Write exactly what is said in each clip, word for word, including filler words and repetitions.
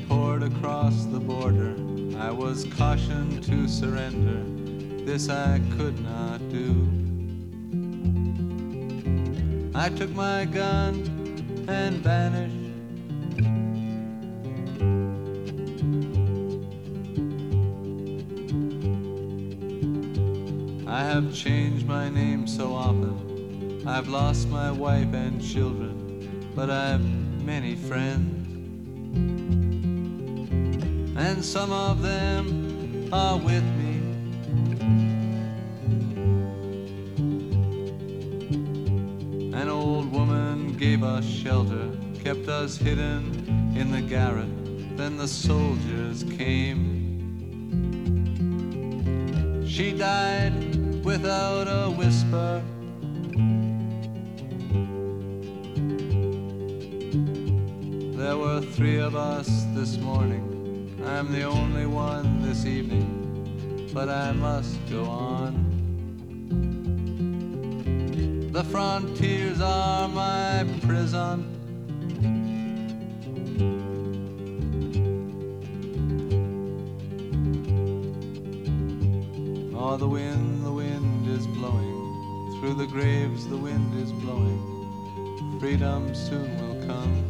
poured across the border. I was cautioned to surrender. This I could not do. I took my gun and vanished. I have changed my name so often. I've lost my wife and children, but I've many friends. And some of them are with me. An old woman gave us shelter, kept us hidden in the garret. Then the soldiers came. She died without a whisper. There were three of us this morning. I'm the only one this evening, but I must go on. The frontiers are my prison. Oh, the wind, the wind is blowing. Through the graves the wind is blowing. Freedom soon will come.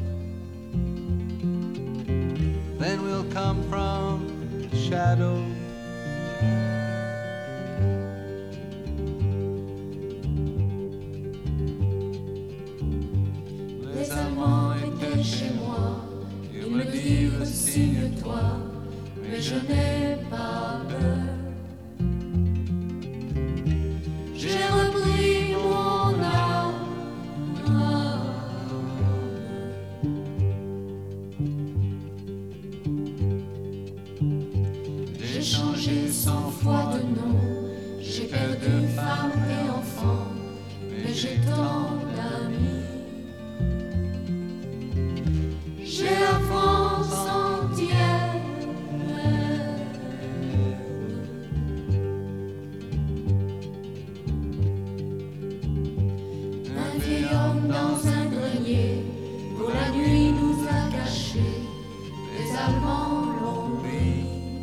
Then we'll come from shadow. Les amants étaient chez moi. Ils me dirent signe-toi, mais je n'ai pas peur. J'ai repris mon âme. J'ai changé cent fois de nom. J'ai perdu femme et enfant, mais j'ai tant d'amis. J'ai la France entière. Un vieil homme dans un grenier, pour la nuit nous a cachés. Les Allemands l'ont pris.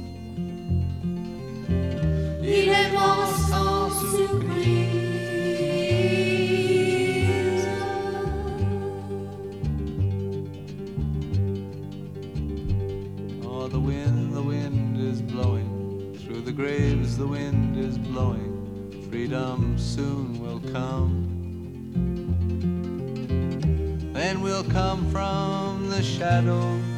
Il est mort sans surprise. Oh, the wind, the wind is blowing. Through the graves the wind is blowing. Freedom soon will come. Then we'll come from the shadows.